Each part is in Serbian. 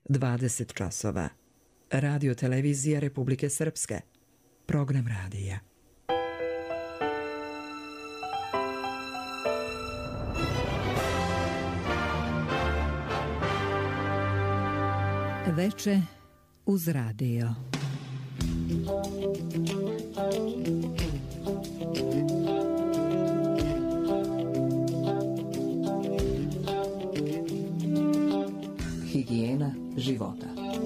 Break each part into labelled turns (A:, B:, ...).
A: 20 časova. Radio televizija Republike Srpske. Program radija.
B: Veče uz radio.
C: Higijena života.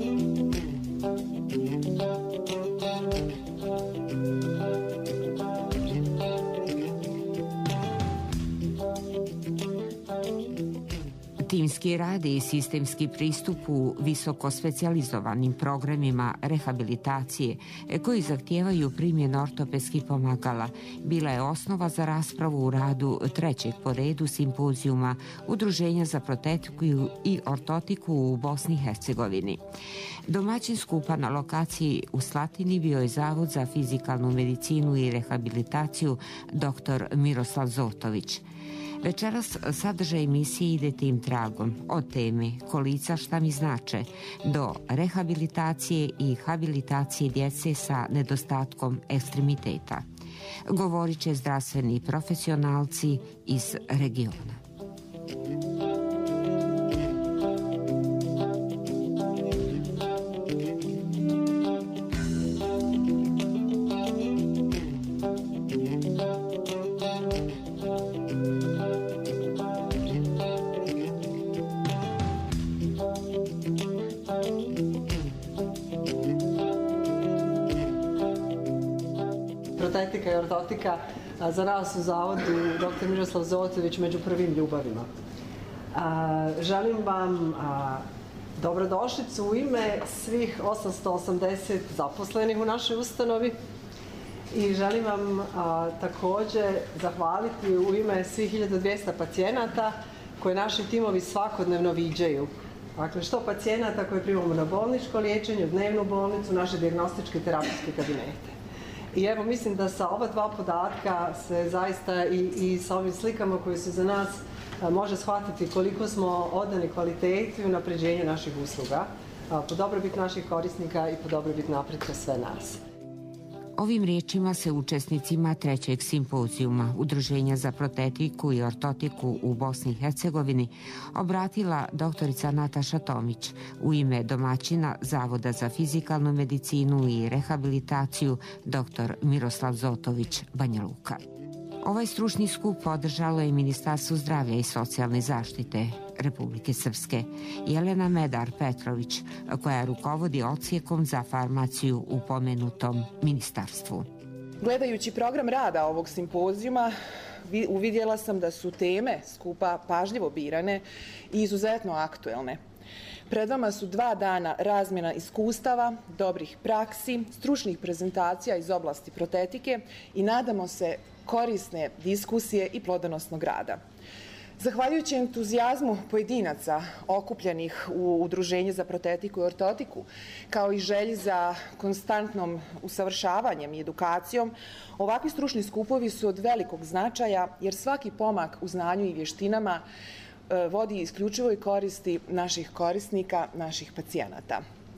D: Timski rad i sistemski pristup u visoko specijalizovanim programima rehabilitacije koji zahtijevaju primjenu ortopedskih pomagala bila je osnova za raspravu u radu trećeg po redu simpozijuma Udruženja za protetiku i ortotiku u Bosni i Hercegovini. Domaćin skupa na lokaciji u Slatini bio je Zavod za fizikalnu medicinu i rehabilitaciju dr. Miroslav Zotović. Večeras sadržaj emisije ide tim tragom, od teme kolica šta mi znače do rehabilitacije i habilitacije djece sa nedostatkom ekstremiteta. Govorit će zdravstveni profesionalci iz regiona.
E: Protetika i ortotika za nas u Zavodu dr. Miroslav Zotović među prvim ljubavima. Želim vam dobrodošlicu u ime svih 880 zaposlenih u našoj ustanovi i želim vam također zahvaliti u ime svih 1200 pacijenata koje naši timovi svakodnevno viđaju. Dakle, što pacijenata koje primamo na bolničko liječenje, u dnevnu bolnicu, naše dijagnostičke i terapijske kabinete. I evo, mislim da sa ova dva podatka se zaista i sa ovim slikama koje su za nas može shvatiti koliko smo odani kvalitetu i unapređenju naših usluga, po dobrobit naših korisnika i po dobrobit napretka sve nas.
D: Ovim riječima se učesnicima trećeg simpozijuma Udruženja za protetiku i ortotiku u Bosni i Hercegovini obratila doktorica Nataša Tomić u ime domaćina Zavoda za fizikalnu medicinu i rehabilitaciju dr. Miroslav Zotović, Banja Luka. Ovaj stručni skup održalo je Ministarstvo zdravlja i socijalne zaštite Republike Srpske. Jelena Medar Petrović, koja rukovodi odsjekom za farmaciju u pomenutom ministarstvu.
F: Gledajući program rada ovog simpozijuma, uvidjela sam da su teme skupa pažljivo birane i izuzetno aktuelne. Pred vama su 2 dana razmjena iskustava, dobrih praksi, stručnih prezentacija iz oblasti protetike i nadamo se korisne diskusije i plodonosnog rada. Zahvaljujući entuzijazmu pojedinaca okupljenih u Udruženje za protetiku i ortotiku, kao i želji za konstantnom usavršavanjem i edukacijom, ovakvi stručni skupovi su od velikog značaja jer svaki pomak u znanju i vještinama vodi isključivoj koristi naših korisnika, naših pacijenata.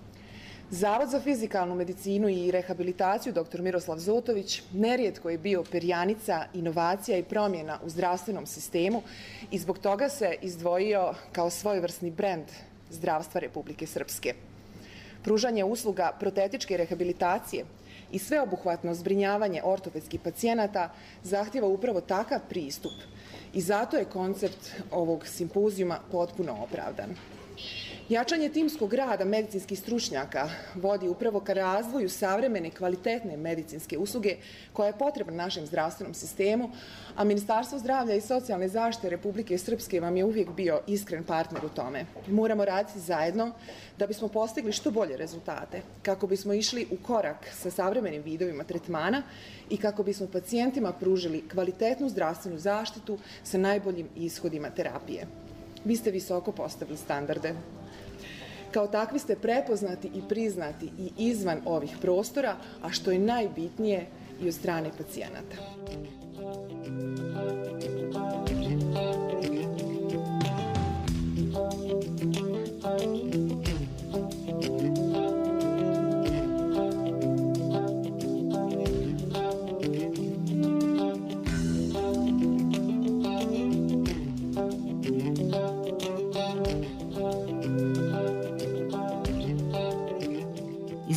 F: Zavod za fizikalnu medicinu i rehabilitaciju dr. Miroslav Zotović nerijetko je bio perjanica inovacija i promjena u zdravstvenom sistemu i zbog toga se izdvojio kao svojevrsni brend zdravstva Republike Srpske. Pružanje usluga protetičke rehabilitacije i sveobuhvatno zbrinjavanje ortopedskih pacijenata zahtjeva upravo takav pristup i zato je koncept ovog simpozijuma potpuno opravdan. Jačanje timskog rada medicinskih stručnjaka vodi upravo ka razvoju savremene kvalitetne medicinske usluge koja je potrebna našem zdravstvenom sistemu, a Ministarstvo zdravlja i socijalne zaštite Republike Srpske vam je uvijek bio iskren partner u tome. Moramo raditi zajedno da bismo postigli što bolje rezultate, kako bismo išli u korak sa savremenim vidovima tretmana i kako bismo pacijentima pružili kvalitetnu zdravstvenu zaštitu sa najboljim ishodima terapije. Vi ste visoko postavili standarde. Kao takvi ste prepoznati i priznati i izvan ovih prostora, a što je najbitnije i od strane pacijenata.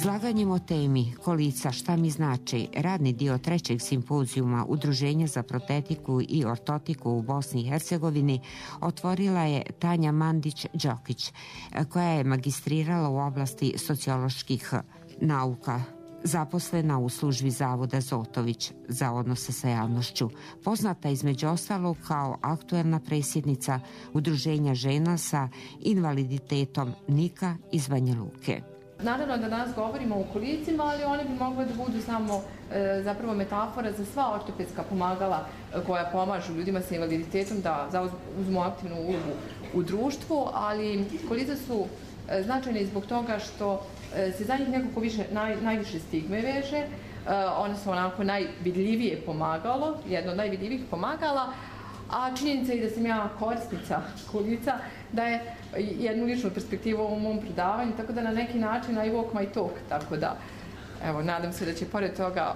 D: Izlaganjem o temi Kolica, šta mi znači, radni dio trećeg simpozijuma Udruženja za protetiku i ortotiku u Bosni i Hercegovini otvorila je Tanja Mandić-Đokić, koja je magistrirala u oblasti socioloških nauka, zaposlena u službi Zavoda Zotović za odnose sa javnošću, poznata između ostalog kao aktuelna predsjednica Udruženja žena sa invaliditetom Nika iz Banja Luke.
C: Naravno da danas govorimo o kolicima, ali one bi mogle da budu samo zapravo metafora za sva ortopedska pomagala koja pomažu ljudima sa invaliditetom da zauzmu aktivnu ulogu u društvu, ali kolica su značajne zbog toga što se za njih nekako najviše stigme veže. One su onako najvidljivije pomagalo, jedno od najvidljivijih pomagala, a činjenica je da sam ja korisnica kolica, da je jednu ličnu perspektivu u ovom mom predavanju, tako da na neki način I walk my talk, tako da evo, nadam se da će pored toga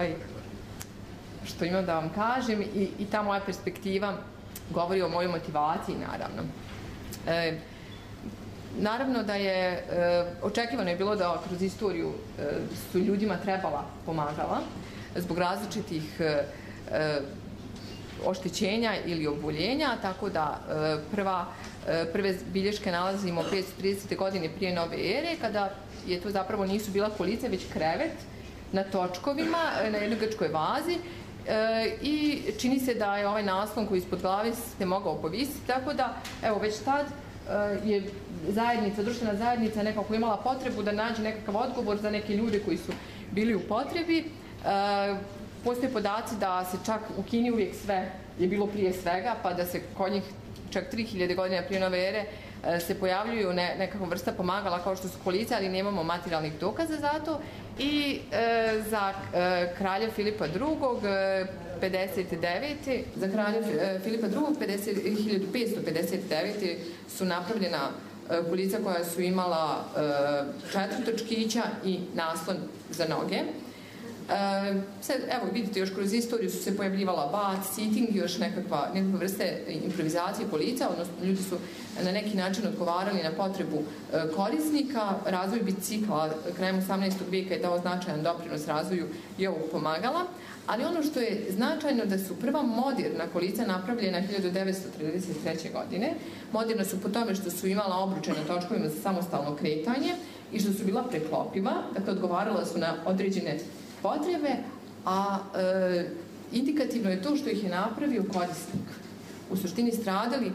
C: što imam da vam kažem i ta moja perspektiva govori o mojoj motivaciji, naravno. Naravno da je očekivano je bilo da kroz istoriju su ljudima trebala pomagala zbog različitih oštećenja ili oboljenja, tako da prve bilješke nalazimo 530. godine prije nove ere, kada je to zapravo nisu bila kolica, već krevet na točkovima, na jednoj grčkoj vazi, i čini se da je ovaj naslon koji ispod glave se mogao povisiti, tako da evo već tad je društvena zajednica nekako imala potrebu da nađe nekakav odgovor za neke ljude koji su bili u potrebi. Postoje podaci da se čak u Kini uvijek sve je bilo prije svega, pa da se kod njih čak 3000 godina prije nove ere se pojavljuju nekakva vrsta pomagala kao što su kolica, ali nemamo materijalnih dokaza za to. I za kralja Filipa II. 59. Za kralja Filipa II. 1559. su napravljena kolica koja su imala 4 točkića i naslon za noge. Evo vidite, još kroz istoriju su se pojavljivala bat, sitting, još nekakva vrste improvizacije kolica, odnosno ljudi su na neki način odgovarali na potrebu korisnika. Razvoj bicikla krajem 18. vijeka je dao značajan doprinos razvoju i ovog pomagala, ali ono što je značajno da su prva moderna kolica napravljena 1933. godine. Moderna su po tome što su imala obruče na točkovima za samostalno kretanje i što su bila preklopiva, dakle odgovarala su na određene potrebe, a indikativno je to što ih je napravio korisnik. U suštini stradali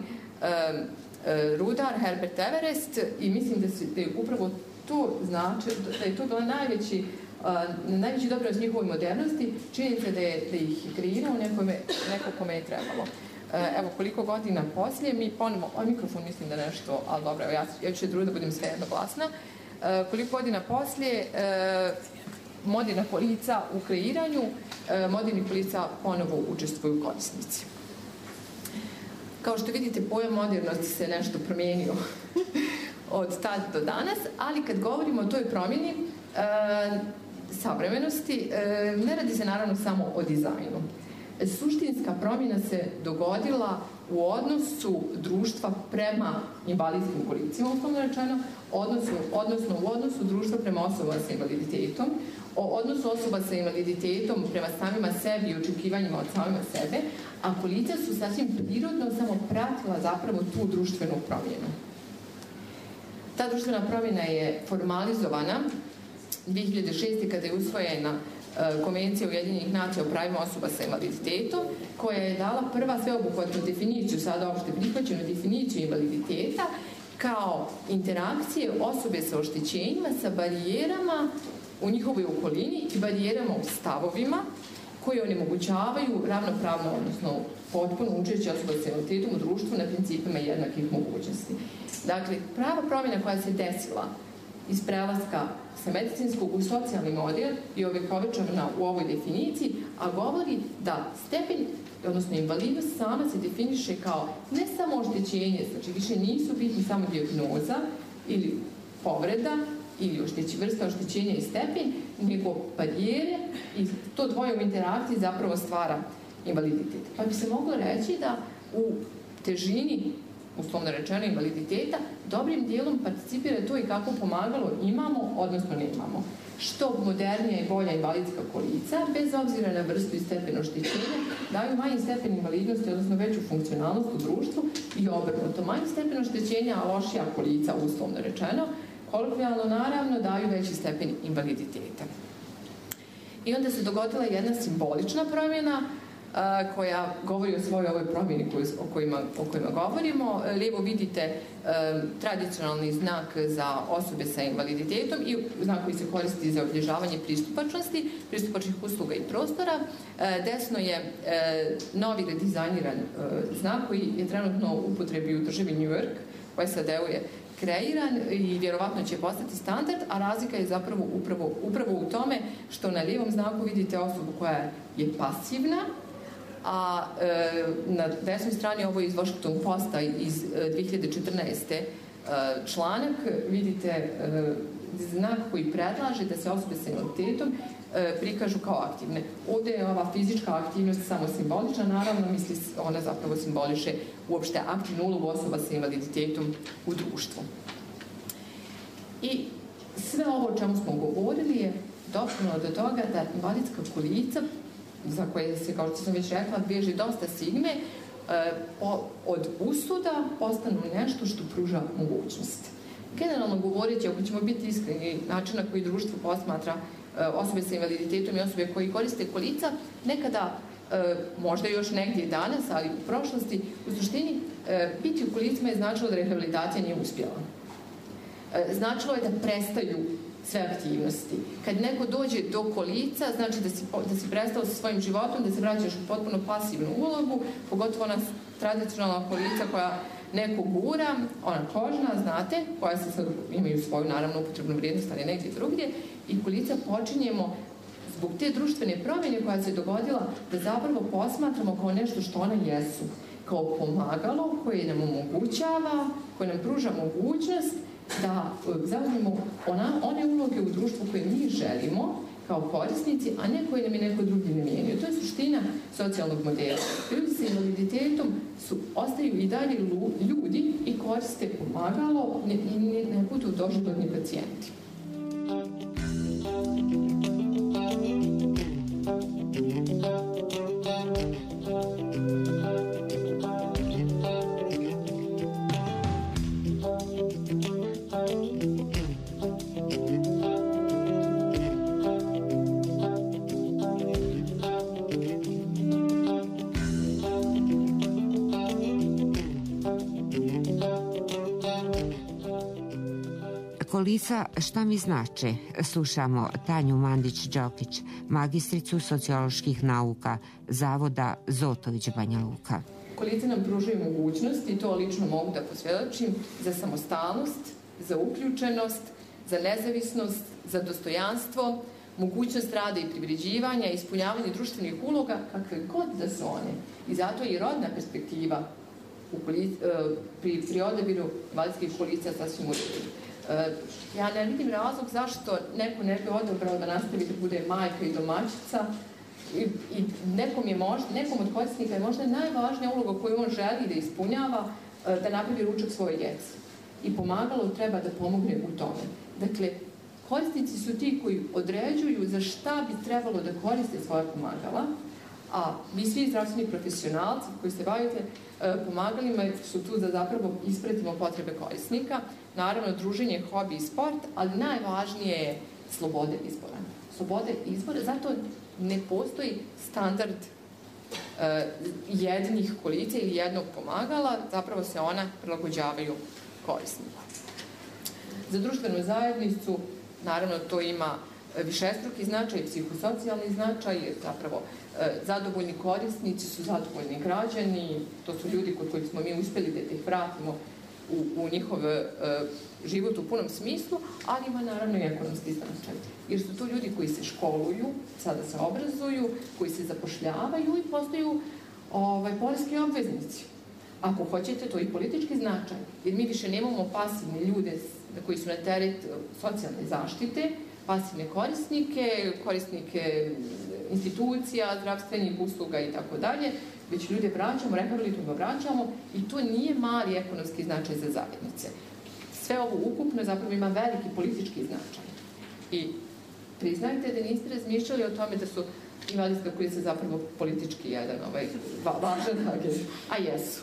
C: rudar Herbert Everest i mislim da je upravo to znači, da je to bila najveći doprinos njihovoj modernosti, činjenica da ih je kreirao neko kome je trebalo. Evo koliko godina poslije, mi ponovno, mikrofon mislim da nešto, ali dobro, ja ću se truditi da budem sve jednoglasna, koliko godina poslije moderna kolica u kreiranju, modernih kolica ponovo učestvuju korisnici. Kao što vidite, pojam modernosti se nešto promijenio od tad do danas, ali kad govorimo o toj promjeni savremenosti, ne radi se naravno samo o dizajnu. Suštinska promjena se dogodila u odnosu društva prema invalidskim kolicima, uslovno rečeno, odnosno u odnosu društva prema osobama sa invaliditetom, o odnosu osoba sa invaliditetom prema samima sebi i očekivanjima od samima sebe, a kolica su sasvim prirodno samo pratila zapravo tu društvenu promjenu. Ta društvena promjena je formalizovana 2006. kada je usvojena Konvencija Ujedinjenih nacija o pravima osoba sa invaliditetom, koja je dala prva sveobuhvatnu definiciju, sada opšte prihvaćenu definiciju invaliditeta, kao interakcije osobe sa oštećenjima sa barijerama u njihovoj okolini i barijerama u stavovima koje onemogućavaju ravnopravno, odnosno potpuno učešće osoba sa invaliditetom u društvu na principima jednakih mogućnosti. Dakle, prava promjena koja se desila iz prelaska sa medicinskog u socijalni model je ovekovečena u ovoj definiciji, a govori da stepen, odnosno invalidnost sama se definiše kao ne samo oštećenje, znači više nisu bitni samo dijagnoza ili povreda ili vrsta oštećenja i stepen, nego barijere i to dvoje u interakciji zapravo stvara invaliditet. Pa bi se moglo reći da u težini, uslovno rečeno, invaliditeta, dobrim dijelom participira to i kako pomagalo imamo, odnosno nemamo. što modernija i bolja invalidska kolica, bez obzira na vrstu i stepen oštećenja, daju manji stepen invalidnosti, odnosno veću funkcionalnost u društvu i obrnuto. Manji stepen oštećenja, a lošija kolica, uslovno rečeno, kolokvijalno naravno, daju veći stepen invaliditeta. I onda se dogodila jedna simbolična promjena koja govori o svojoj ovoj promjeni o kojima govorimo. Lijevo vidite tradicionalni znak za osobe sa invaliditetom i znak koji se koristi za obilježavanje pristupačnosti, pristupačnih usluga i prostora. Desno je novi redizajniran znak koji je trenutno u upotrebi u državi New York, u SAD-u je kreiran i vjerovatno će postati standard, a razlika je zapravo upravo u tome što na lijevom znaku vidite osobu koja je pasivna, a na desnoj strani ovo je iz Washington Posta iz 2014. članak, vidite znak koji predlaže da se osobe sa invaliditetom prikažu kao aktivne. Ovdje je ova fizička aktivnost samo simbolična, naravno ona zapravo simboliše uopšte aktivnu ulogu osoba sa invaliditetom u društvu. I sve ovo o čemu smo govorili je doprinijelo do toga da invalidska kolica, za koje se, kao što sam već rekla, bježi dosta stigme, od usuda postanu nešto što pruža mogućnost. Generalno govoreći, ako ćemo biti iskreni, način na koji društvo posmatra osobe sa invaliditetom i osobe koji koriste kolica, nekada, možda još negdje danas, ali u prošlosti, u suštini, biti u kolicima je značilo da rehabilitacija nije uspjela. Značilo je da prestaju sve aktivnosti. Kad neko dođe do kolica, znači da si prestao sa svojim životom, da se vraćaš u potpuno pasivnu ulogu, pogotovo ona tradicionalna kolica koja neko gura, ona kožna, znate, koja se sad imaju svoju, naravno, upotrebnu vrijednost, ali negdje drugdje, i kolica počinjemo zbog te društvene promjene koja se dogodila da zapravo posmatramo kao nešto što one jesu, kao pomagalo koje nam omogućava, koje nam pruža mogućnost da zauzmemo one uloge u društvu koje mi želimo kao korisnici, a ne koje nam je neko drugi namijenio. To je suština socijalnog modela. Ljudi sa invaliditetom ostaju i dalje ljudi i koriste pomagalo i ne budu doživotni pacijenti.
D: Kolica šta mi znače? Slušamo Tanju Mandić-Đokić, magistricu socioloških nauka, Zavoda Zotović Banja Luka.
C: Kolica nam pružaju mogućnost, i to lično mogu da posvjedočim, za samostalnost, za uključenost, za nezavisnost, za dostojanstvo, mogućnost rada i privređivanja, ispunjavanje društvenih uloga, kakve god da su one. I zato je i rodna perspektiva pri odabiru invalidskih kolica sasvim u redu. Ja ne vidim razlog zašto neko ne bi odabrao da nastavi da bude majka i domaćica i nekom od korisnika je možda najvažnija uloga koju on želi da ispunjava, da napravi ručak svoje djeci. I pomagalo treba da pomogne u tome. Dakle, korisnici su ti koji određuju za šta bi trebalo da koriste svoja pomagala, a mi svi zdravstveni profesionalci koji se bavite pomagalima su tu da zapravo ispratimo potrebe korisnika. Naravno, druženje, hobi i sport, ali najvažnije je slobode izbora. Slobode izbora, zato ne postoji standard jednih kolica ili jednog pomagala, zapravo se ona prilagođavaju korisniku. Za društvenu zajednicu, naravno, to ima višestruki značaj, psihosocijalni značaj, jer zapravo zadovoljni korisnici su zadovoljni građani, to su ljudi kod kojih smo mi uspjeli da ih vratimo u njihov život u punom smislu, ali ima naravno i ekonomski značaj. Jer su to ljudi koji se školuju, sada se obrazuju, koji se zapošljavaju i postaju poreski obveznici. Ako hoćete, to i politički značaj, jer mi više nemamo pasivne ljude koji su na teret socijalne zaštite, pasivne korisnike institucija, zdravstvenih usluga i tako dalje, već ljude vraćamo, rehabilitujemo, vraćamo i to nije mali ekonomski značaj za zajednice. Sve ovo ukupno zapravo ima veliki politički značaj. I priznajte da niste razmišljali o tome da su invalidska kolica zapravo politički jedan važan agent, a jesu.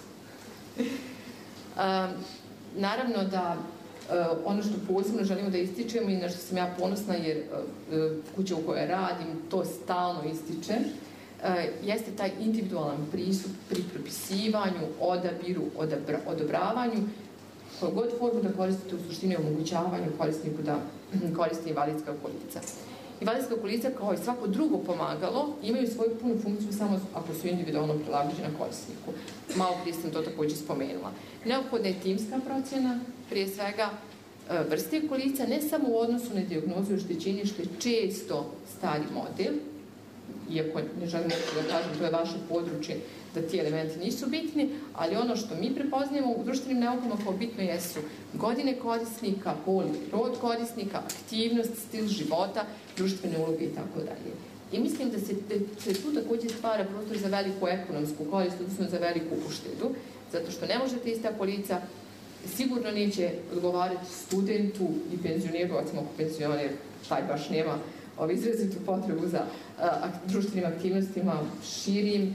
C: Naravno da ono što posebno želimo da ističemo i na što sam ja ponosna, jer kuća u kojoj radim to stalno ističe, jeste taj individualan pristup pri propisivanju, odabiru, odobravanju, koju god formu da koristite, u suštini omogućavanju korisniku da koristi invalidska kolica. Invalidska kolica, kao i svako drugo pomagalo, imaju svoju punu funkciju samo ako su individualno prilagođena korisniku. Malo prije sam to također spomenula. Neophodna je timska procjena, prije svega vrste kolica, ne samo u odnosu na dijagnozu i oštećenje, što je često stari model, iako ne želim da kažem, to je vaše područje, da ti elementi nisu bitni, ali ono što mi prepoznajemo u društvenim naukama kao bitno jesu godine korisnika, pol i rod korisnika, aktivnost, stil života, društvene uloge i tako dalje. I mislim da se tu također stvara prostor za veliku ekonomsku korist, odnosno za veliku uštedu, zato što ne možete ista kolica, sigurno neće odgovarati studentu i penzioneru, recimo ako penzioner taj baš nema izrazitu potrebu za društvenim aktivnostima širim,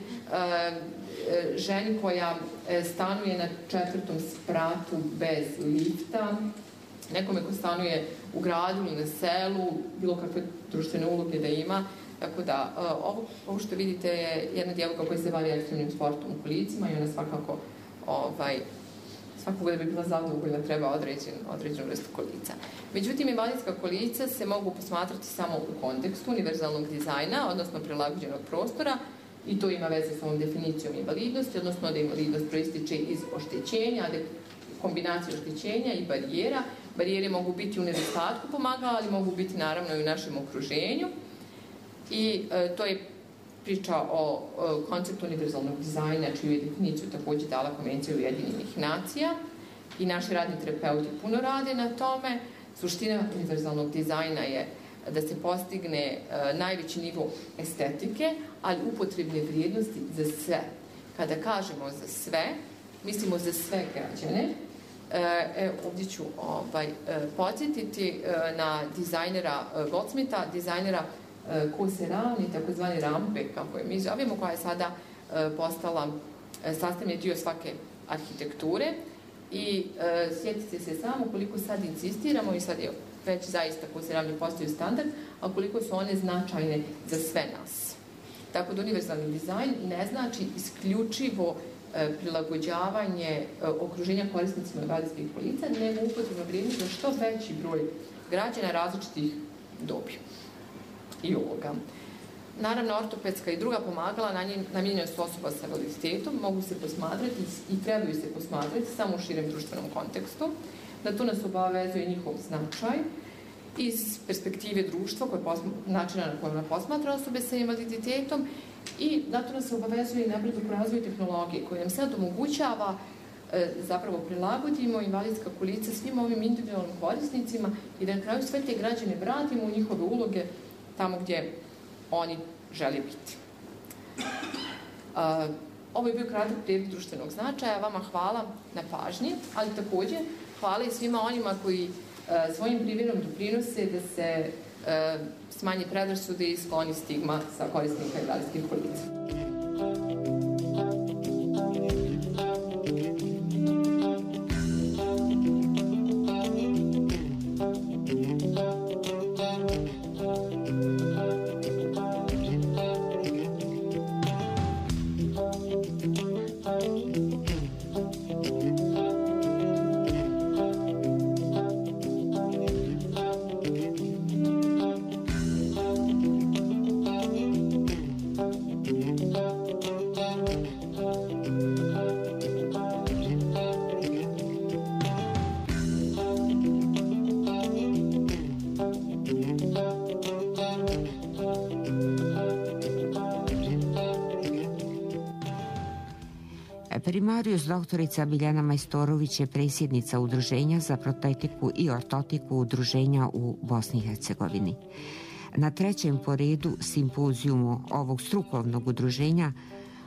C: ženi koja stanuje na 4. spratu bez lifta, nekome ko stanuje u gradu ili na selu, bilo kakve društvene uloge da ima. Tako da, ovo što vidite je jedna djevojka koja se bavi ekstremnim sportom u kolicima i ona svakako svakog da bi bila zadovoljna treba određenu vrstu kolica. Međutim, invalidska kolica se mogu posmatrati samo u kontekstu univerzalnog dizajna, odnosno prilagođenog prostora, i to ima veze s ovom definicijom invalidnosti, odnosno da invalidnost proističe iz oštećenja, kombinacije oštećenja i barijera. Barijere mogu biti u nedostatku pomagala, ali mogu biti naravno i u našem okruženju. I to je priča o konceptu univerzalnog dizajna, čiju je definiciju također dala Konvencija Ujedinjenih nacija i naši radni terapeuti puno rade na tome. Suština univerzalnog dizajna je da se postigne najveći nivo estetike, ali upotrebne vrijednosti za sve. Kada kažemo za sve, mislimo za sve građane. Ovdje ću podsjetiti na dizajnera Goldsmitha, dizajnera Koseran i takozvane rampe, kako je mi zovemo, koja je sada postala sastavni dio svake arhitekture. I sjetite se samo koliko sad insistiramo, i sad je već zaista Koseran postaju standard, a koliko su one značajne za sve nas. Tako da univerzalni dizajn ne znači isključivo prilagođavanje okruženja korisnicima invalidskih kolica, nego upotrebno vrijeme za što veći broj građana različitih dobi i uloga. Naravno, ortopedska i druga pomagala namijenjena su osoba sa invaliditetom, mogu se posmatrati i trebaju se posmatrati samo u širem društvenom kontekstu. Na to nas obavezuje njihov značaj iz perspektive društva, načina na kojem posmatra osobe sa invaliditetom, i zato nas obavezuje i napredak u razvoju tehnologije koja nam sad omogućava zapravo prilagodimo invalidska kolica svim ovim individualnim korisnicima i da na kraju sve te građane vratimo u njihove uloge tamo gdje oni žele biti. Ovo je bio kratak pregled društvenog značaja. Vama hvala na pažnji, ali također hvala i svima onima koji svojim primjerom doprinose da se smanji predrasude i skloni stigma sa korisnika invalidskih kolica.
D: Primarius doktorica Biljana Majstorović je predsjednica Udruženja za protetiku i ortotiku udruženja u Bosni i Hercegovini. Na trećem po redu simpozijumu ovog strukovnog udruženja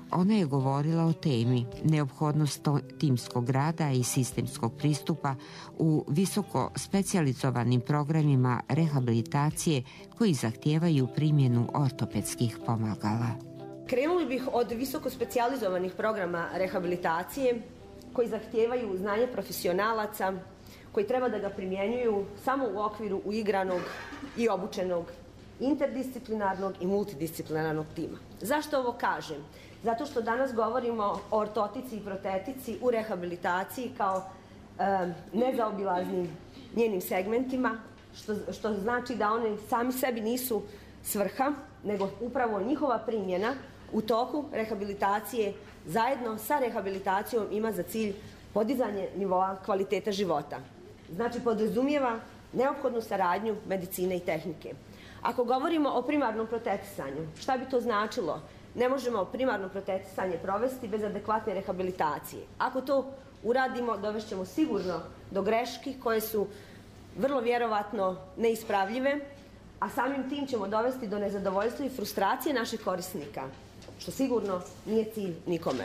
D: ona je govorila o temi neophodnost timskog rada i sistemskog pristupa u visoko specijalizovanim programima rehabilitacije koji zahtijevaju primjenu ortopedskih pomagala.
G: Krenuli bih od visoko specijalizovanih programa rehabilitacije koji zahtijevaju znanje profesionalaca koji treba da ga primjenjuju samo u okviru uigranog i obučenog interdisciplinarnog i multidisciplinarnog tima. Zašto ovo kažem? Zato što danas govorimo o ortotici i protetici u rehabilitaciji kao nezaobilaznim njenim segmentima, što znači da one sami sebi nisu svrha, nego upravo njihova primjena u toku rehabilitacije zajedno sa rehabilitacijom ima za cilj podizanje nivoa kvaliteta života. Znači podrazumijeva neophodnu saradnju medicine i tehnike. Ako govorimo o primarnom protetisanju, šta bi to značilo? Ne možemo primarno protetisanje provesti bez adekvatne rehabilitacije. Ako to uradimo, dovešćemo sigurno do greški koje su vrlo vjerovatno neispravljive, a samim tim ćemo dovesti do nezadovoljstva i frustracije naših korisnika, što sigurno nije cilj nikome.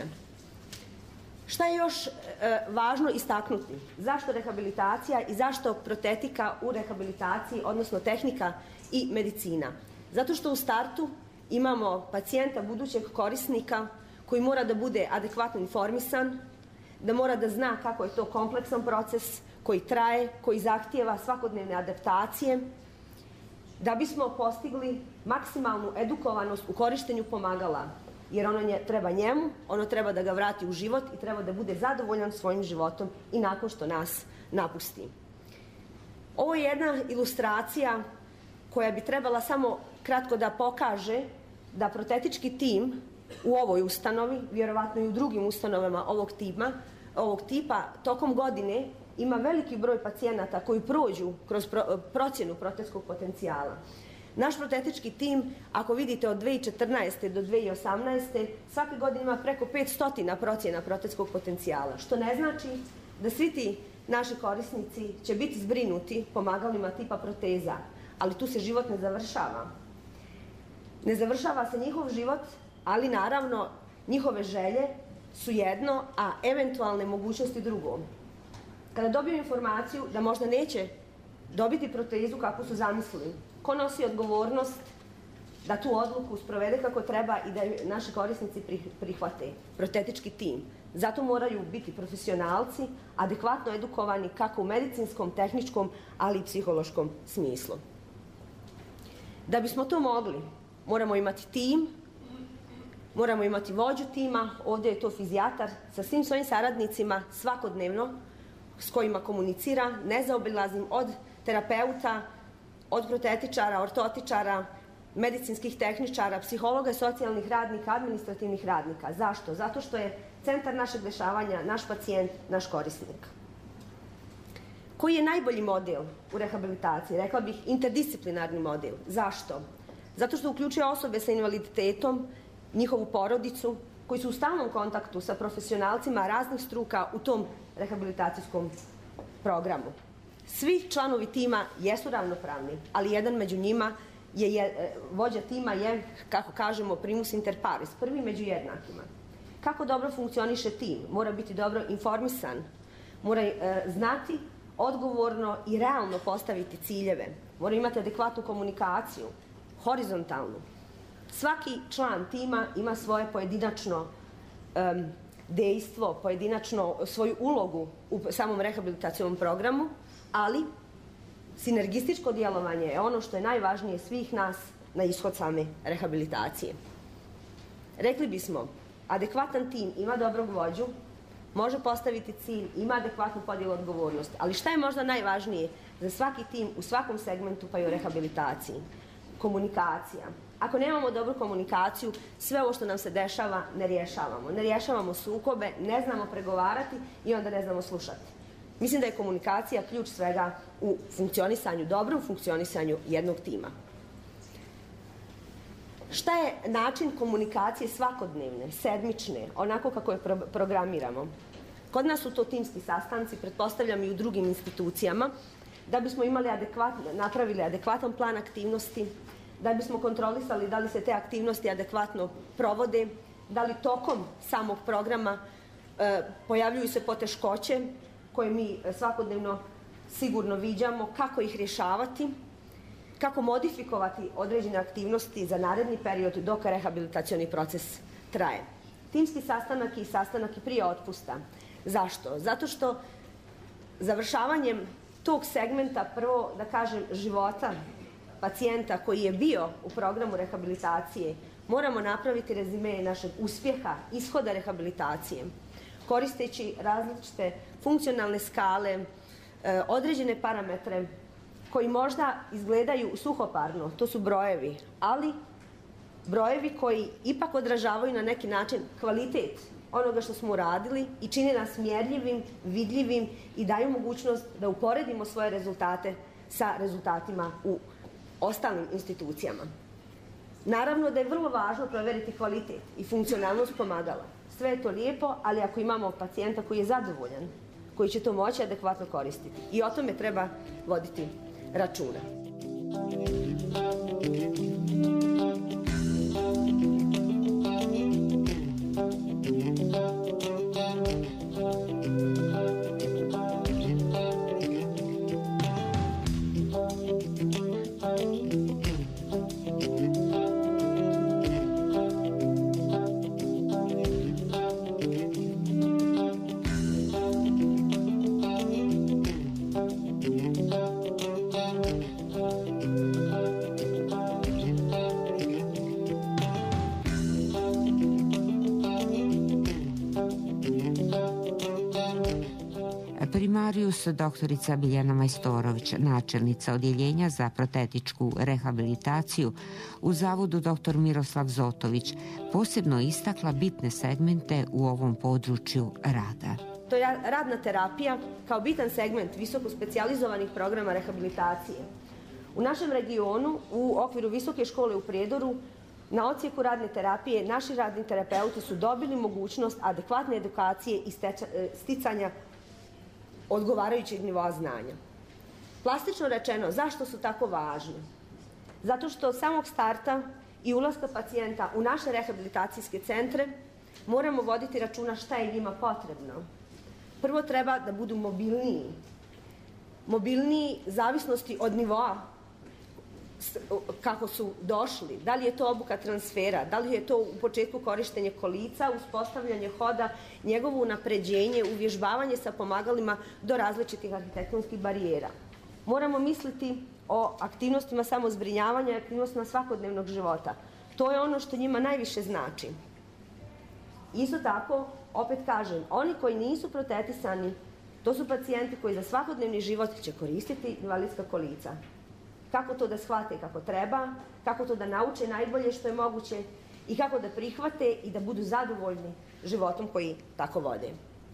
G: Šta je još važno istaknuti? Zašto rehabilitacija i zašto protetika u rehabilitaciji, odnosno tehnika i medicina? Zato što u startu imamo pacijenta, budućeg korisnika, koji mora da bude adekvatno informisan, da mora da zna kako je to kompleksan proces koji traje, koji zahtijeva svakodnevne adaptacije, da bismo postigli maksimalnu edukovanost u korištenju pomagala, jer ono treba njemu, ono treba da ga vrati u život i treba da bude zadovoljan svojim životom i nakon što nas napusti. Ovo je jedna ilustracija koja bi trebala samo kratko da pokaže da protetički tim u ovoj ustanovi, vjerovatno i u drugim ustanovama ovog tipa, tokom godine ima veliki broj pacijenata koji prođu kroz procjenu protetskog potencijala. Naš protetički tim, ako vidite od 2014. do 2018. svake godine ima preko 500 procjena protetskog potencijala, što ne znači da svi ti naši korisnici će biti zbrinuti pomagalima tipa proteza, ali tu se život ne završava. Ne završava se njihov život, ali naravno njihove želje su jedno, a eventualne mogućnosti drugo. Kada dobiju informaciju da možda neće dobiti protezu kako su zamislili, ko nosi odgovornost da tu odluku sprovede kako treba i da naši korisnici prihvate? Protetički tim. Zato moraju biti profesionalci, adekvatno edukovani kako u medicinskom, tehničkom, ali i psihološkom smislu. Da bismo to mogli, moramo imati tim, moramo imati vođu tima, ovdje je to fizijatar, sa svim svojim saradnicima svakodnevno s kojima komunicira, nezaobilaznim od terapeuta, od protetičara, ortotičara, medicinskih tehničara, psihologa, socijalnih radnika, administrativnih radnika. Zašto? Zato što je centar našeg dešavanja naš pacijent, naš korisnik. Koji je najbolji model u rehabilitaciji? Rekla bih interdisciplinarni model. Zašto? Zato što uključuje osobe sa invaliditetom, njihovu porodicu, koji su u stalnom kontaktu sa profesionalcima raznih struka u tom rehabilitacijskom programu. Svi članovi tima jesu ravnopravni, ali jedan među njima vođa tima je, kako kažemo, primus inter pares, prvi među jednakima. Kako dobro funkcioniše tim? Mora biti dobro informisan, mora znati odgovorno i realno postaviti ciljeve, mora imati adekvatnu komunikaciju, horizontalnu. Svaki član tima ima svoje pojedinačno dejstvo, pojedinačno svoju ulogu u samom rehabilitacijom programu, ali sinergističko djelovanje je ono što je najvažnije svih nas na ishod same rehabilitacije. Rekli bismo, adekvatan tim ima dobrog vođu, može postaviti cilj, ima adekvatnu podjelu odgovornost, ali šta je možda najvažnije za svaki tim u svakom segmentu pa i u rehabilitaciji? Komunikacija. Ako nemamo dobru komunikaciju, sve ovo što nam se dešava ne rješavamo. Ne rješavamo sukobe, ne znamo pregovarati i onda ne znamo slušati. Mislim da je komunikacija ključ svega u funkcionisanju, dobrom funkcionisanju jednog tima. Šta je način komunikacije svakodnevne, sedmične, onako kako je programiramo? Kod nas su to timski sastanci, pretpostavljam i u drugim institucijama, da bismo napravili adekvatan plan aktivnosti, da bismo kontrolisali da li se te aktivnosti adekvatno provode, da li tokom samog programa pojavljuju se poteškoće koje mi svakodnevno sigurno viđamo, kako ih rješavati, kako modifikovati određene aktivnosti za naredni period dok rehabilitacioni proces traje. Timski sastanak i sastanak i prije otpusta. Zašto? Zato što završavanjem tog segmenta, prvo da kažem, života pacijenta koji je bio u programu rehabilitacije, moramo napraviti rezime našeg uspjeha, ishoda rehabilitacije, koristeći različite funkcionalne skale, određene parametre koji možda izgledaju suhoparno, to su brojevi, ali brojevi koji ipak odražavaju na neki način kvalitet onoga što smo uradili i čine nas mjerljivim, vidljivim i daju mogućnost da uporedimo svoje rezultate sa rezultatima u ostalim institucijama. Naravno da je vrlo važno provjeriti kvalitet i funkcionalnost pomagala. Sve je to lijepo, ali ako imamo pacijenta koji je zadovoljan, koji će to moći adekvatno koristiti. I o tome treba voditi računa.
D: Primarius doktorica Biljana Majstorović, načelnica Odjeljenja za protetičku rehabilitaciju u Zavodu dr. Miroslav Zotović, posebno istakla bitne segmente u ovom području rada.
G: To je radna terapija kao bitan segment visoko specijalizovanih programa rehabilitacije. U našem regionu, u okviru Visoke škole u Prijedoru, na odsjeku radne terapije naši radni terapeuti su dobili mogućnost adekvatne edukacije i sticanja odgovarajućeg nivoa znanja. Plastično rečeno, zašto su tako važni? Zato što od samog starta i ulaska pacijenta u naše rehabilitacijske centre moramo voditi računa šta je njima potrebno. Prvo treba da budu mobilniji. Mobilniji zavisnosti od nivoa kako su došli, da li je to obuka transfera, da li je to u početku korištenje kolica, uspostavljanje hoda, njegovo unapređenje, uvježbavanje sa pomagalima do različitih arhitektonskih barijera. Moramo misliti o aktivnostima samozbrinjavanja i aktivnostima svakodnevnog života. To je ono što njima najviše znači. Isto tako, opet kažem, oni koji nisu protetisani, to su pacijenti koji za svakodnevni život će koristiti invalidska kolica. Kako to da shvate kako treba, kako to da nauče najbolje što je moguće i kako da prihvate i da budu zadovoljni životom koji tako vode.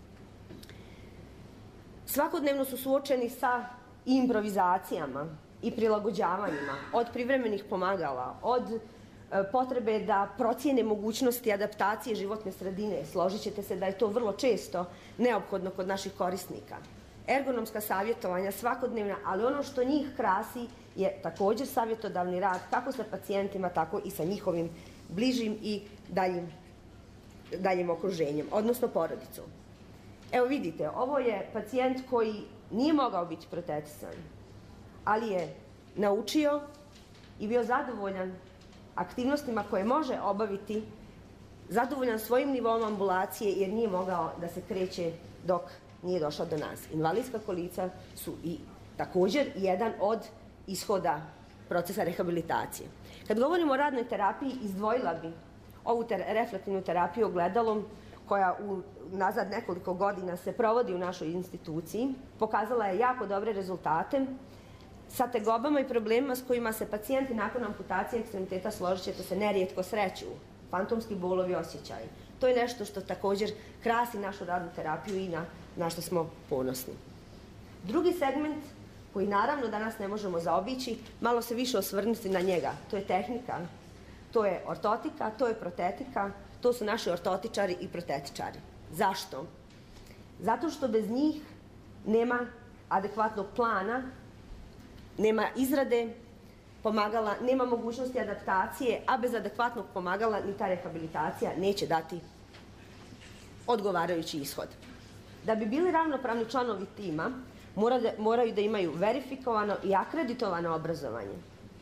G: Svakodnevno su suočeni sa improvizacijama i prilagođavanjima, od privremenih pomagala, od potrebe da procijene mogućnosti adaptacije životne sredine. Složit ćete se da je to vrlo često neophodno kod naših korisnika. Ergonomska savjetovanja svakodnevna, ali ono što njih krasi je također savjetodavni rad kako sa pacijentima, tako i sa njihovim bližim i daljim okruženjem, odnosno porodicom. Evo vidite, ovo je pacijent koji nije mogao biti protetisan, ali je naučio i bio zadovoljan aktivnostima koje može obaviti, zadovoljan svojim nivom ambulacije jer nije mogao da se kreće dok nije došao do nas. Invalidska kolica su i također jedan od ishoda procesa rehabilitacije. Kad govorimo o radnoj terapiji, izdvojila bi ovu reflektivnu terapiju ogledalom koja nazad nekoliko godina se provodi u našoj instituciji. Pokazala je jako dobre rezultate sa tegobama i problemima s kojima se pacijenti nakon amputacije ekstremiteta, složit ćete se, nerijetko sreću. Fantomski bolovi, osjećaji. To je nešto što također krasi našu radnu terapiju i na što smo ponosni. Drugi segment koji naravno danas ne možemo zaobići, malo se više osvrnuti na njega. To je tehnika, to je ortotika, to je protetika, to su naši ortotičari i protetičari. Zašto? Zato što bez njih nema adekvatnog plana, nema izrade pomagala, nema mogućnosti adaptacije, a bez adekvatnog pomagala ni ta rehabilitacija neće dati odgovarajući ishod. Da bi bili ravnopravni članovi tima, moraju da imaju verifikovano i akreditovano obrazovanje.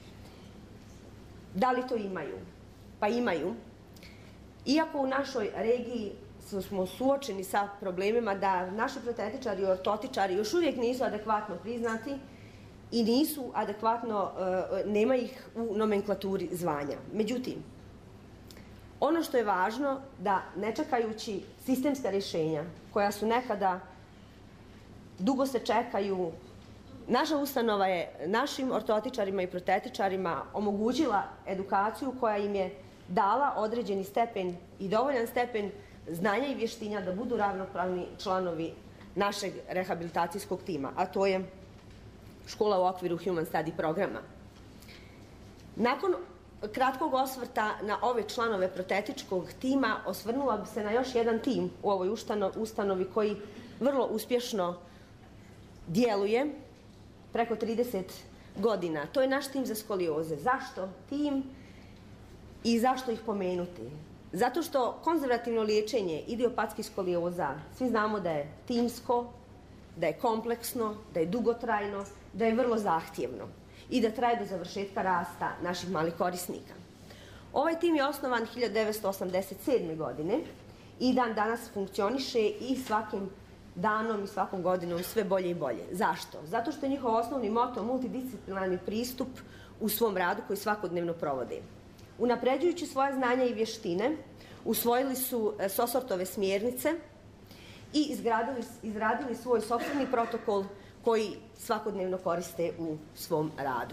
G: Da li to imaju? Pa imaju. Iako u našoj regiji smo suočeni sa problemima da naši protetičari i ortotičari još uvijek nisu adekvatno priznati i nisu adekvatno, nema ih u nomenklaturi zvanja. Međutim, ono što je važno da ne čekajući sistemska rješenja koja su nekada dugo se čekaju, naša ustanova je našim ortotičarima i protetičarima omogućila edukaciju koja im je dala određeni stepen i dovoljan stepen znanja i vještina da budu ravnopravni članovi našeg rehabilitacijskog tima, a to je škola u okviru Human Study programa. Nakon kratkog osvrta na ove članove protetičkog tima, osvrnula bi se na još jedan tim u ovoj ustanovi koji vrlo uspješno djeluje preko 30 godina. To je naš tim za skolioze. Zašto tim i zašto ih pomenuti? Zato što konzervativno liječenje idiopatskih skolioza, svi znamo da je timsko, da je kompleksno, da je dugotrajno, da je vrlo zahtjevno i da traje do završetka rasta naših malih korisnika. Ovaj tim je osnovan 1987. godine i dan danas funkcioniše i svakim danom i svakom godinom sve bolje i bolje. Zašto? Zato što je njihov osnovni moto multidisciplinarni pristup u svom radu koji svakodnevno provode. Unapređujući svoje znanja i vještine, usvojili su Sosortove smjernice i izradili svoj sopstveni protokol koji svakodnevno koriste u svom radu.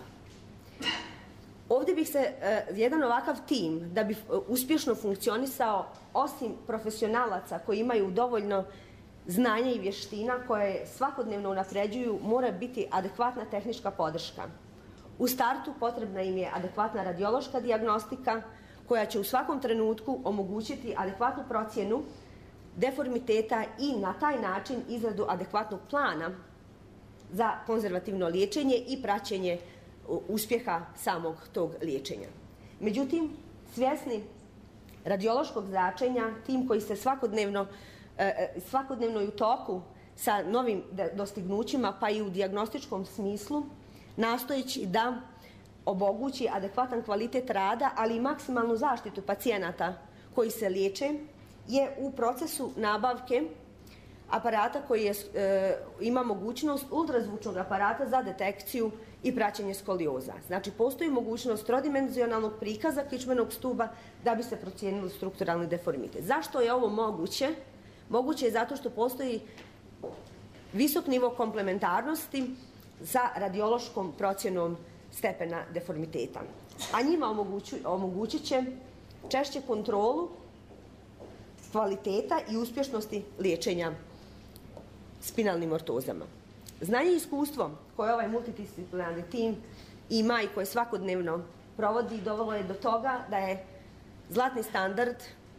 G: Ovdje bih se jedan ovakav tim, da bi uspješno funkcionisao, osim profesionalaca koji imaju dovoljno znanja i vještina koje svakodnevno unapređuju, mora biti adekvatna tehnička podrška. U startu potrebna im je adekvatna radiološka dijagnostika koja će u svakom trenutku omogućiti adekvatnu procjenu deformiteta i na taj način izradu adekvatnog plana za konzervativno liječenje i praćenje uspjeha samog tog liječenja. Međutim, svjesni radiološkog zračenja, tim koji se svakodnevno i u toku sa novim dostignućima, pa i u dijagnostičkom smislu, nastojeći da omogući adekvatan kvalitet rada, ali i maksimalnu zaštitu pacijenata koji se liječe, je u procesu nabavke aparata koji ima mogućnost ultrazvučnog aparata za detekciju i praćenje skolioza. Znači, postoji mogućnost trodimenzionalnog prikaza kičmenog stuba da bi se procijenili strukturalni deformitet. Zašto je ovo moguće? Moguće je zato što postoji visok nivo komplementarnosti sa radiološkom procjenom stepena deformiteta. A njima omogućit će češće kontrolu kvaliteta i uspješnosti liječenja spinalnim ortozama. Znanje i iskustvo koje ovaj multidisciplinarni tim ima i koje svakodnevno provodi dovelo je do toga da je zlatni standard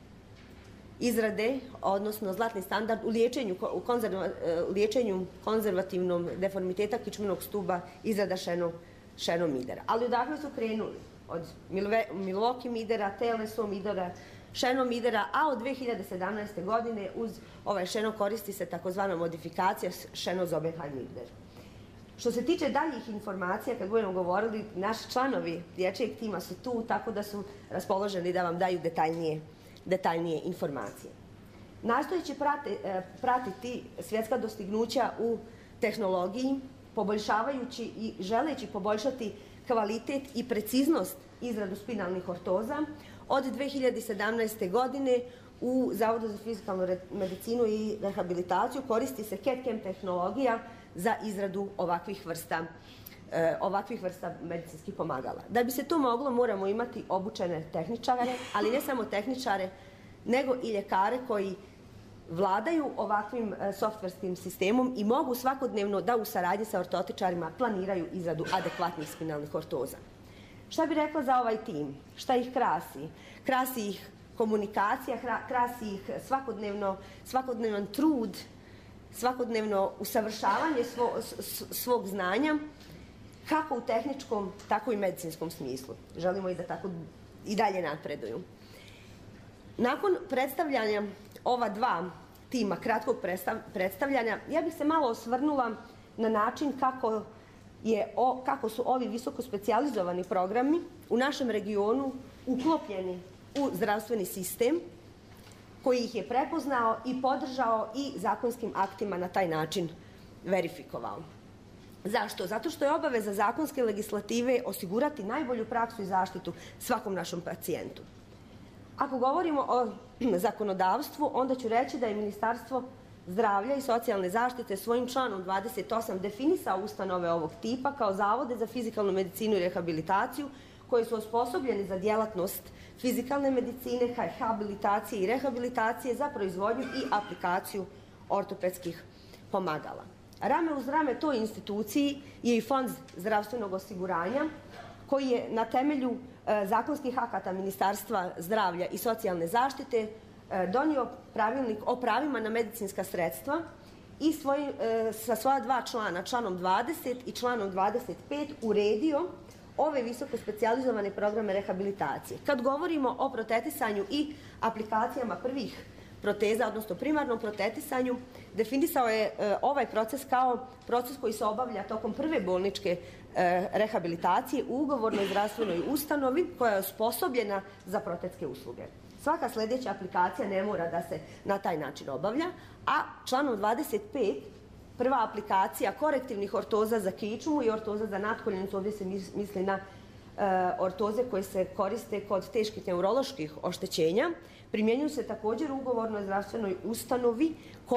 G: izrade, odnosno zlatni standard u liječenju konzervativnom deformiteta kičmenog stuba izrada Shannon Midera. Ali odakle su krenuli? Od Milwaukee Midera, TLSO Midera, Shannon Midera, a od 2017. godine uz ovaj Shannon koristi se takozvana modifikacija Shannon-Zobenheim Mider. Što se tiče daljih informacija, kad budemo govorili, naši članovi dječjeg tima su tu, tako da su raspoloženi da vam daju detaljnije informacije. Nastojeći pratiti svjetska dostignuća u tehnologiji, poboljšavajući i želeći poboljšati kvalitet i preciznost izradu spinalnih ortoza, od 2017. godine u Zavodu za fizikalnu medicinu i rehabilitaciju koristi se CAD/CAM tehnologija za izradu ovakvih vrsta medicinskih pomagala. Da bi se to moglo, moramo imati obučene tehničare, ali ne samo tehničare, nego i ljekare koji vladaju ovakvim softverskim sistemom i mogu svakodnevno da u saradnji sa ortotičarima planiraju izradu adekvatnih spinalnih ortoza. Šta bi rekla za ovaj tim? Šta ih krasi? Krasi ih komunikacija, krasi ih svakodnevan trud, svakodnevno usavršavanje svog znanja, kako u tehničkom, tako i medicinskom smislu. Želimo i da tako i dalje napreduju. Nakon predstavljanja ova dva tima, kratkog predstavljanja, ja bih se malo osvrnula na način kako su ovi visoko specijalizovani programi u našem regionu uklopljeni u zdravstveni sistem koji ih je prepoznao i podržao i zakonskim aktima na taj način verifikovao. Zašto? Zato što je obaveza zakonske legislative osigurati najbolju praksu i zaštitu svakom našom pacijentu. Ako govorimo o zakonodavstvu, onda ću reći da je Ministarstvo zdravlja i socijalne zaštite svojim članom 28 definisao ustanove ovog tipa kao zavode za fizikalnu medicinu i rehabilitaciju koji su osposobljeni za djelatnost fizikalne medicine, habilitacije i rehabilitacije za proizvodnju i aplikaciju ortopedskih pomagala. Rame uz rame toj instituciji je i Fond zdravstvenog osiguranja koji je na temelju zakonskih akata Ministarstva zdravlja i socijalne zaštite donio pravilnik o pravima na medicinska sredstva i sa svoja dva člana, članom 20 i članom 25, uredio ove visoko specijalizovane programe rehabilitacije. Kad govorimo o protetisanju i aplikacijama prvih proteza, odnosno primarnom protetisanju, definisao je ovaj proces kao proces koji se obavlja tokom prve bolničke rehabilitacije u ugovornoj zdravstvenoj ustanovi koja je osposobljena za protetske usluge. Svaka sljedeća aplikacija ne mora da se na taj način obavlja, a članom 25 prva aplikacija korektivnih ortoza za kičmu i ortoza za natkoljenicu, ovdje se misli na ortoze koje se koriste kod teških neuroloških oštećenja, primjenjuju se također u ugovornoj zdravstvenoj ustanovi